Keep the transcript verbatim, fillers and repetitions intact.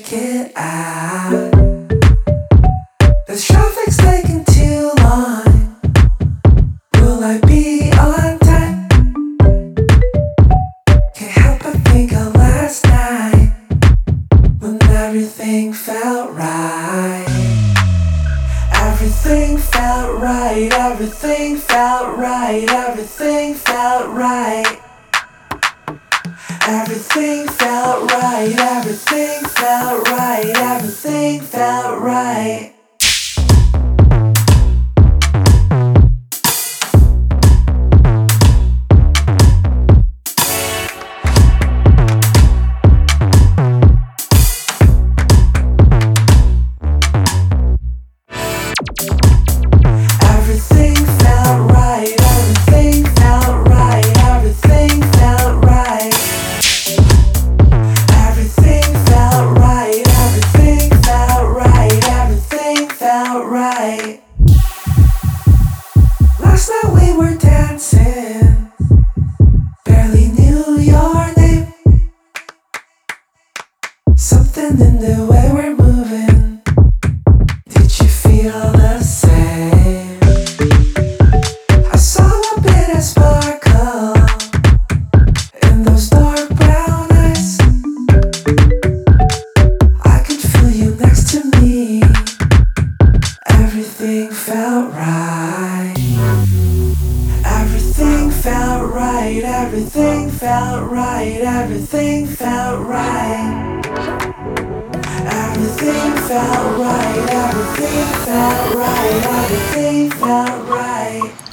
make it out. The traffic's taking too long. Will I be on time? Can't help but think of last night when everything felt right. Everything felt right, everything felt right, everything felt right. Everything felt right, everything felt right, everything felt right. Last night we were dancing, barely knew your name. Something in the way we're moving, did you feel the same? I saw a bit of sparkle in those dark brown eyes. I could feel you next to me. Everything felt right. Everything felt right, everything felt right, everything felt right. Everything felt right, everything felt right, everything felt right.